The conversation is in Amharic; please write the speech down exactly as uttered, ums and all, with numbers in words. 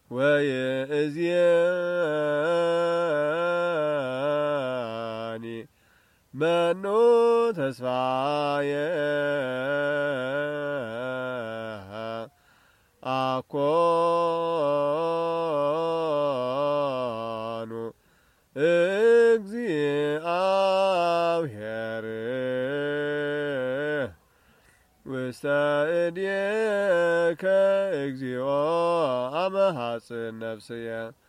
ወይእዜኒ መኑ ተስፋየ አኮኑ እግዚአብሔር ውስተ እዴከ እግዚኦ አመ ሐጽን ነፍስየ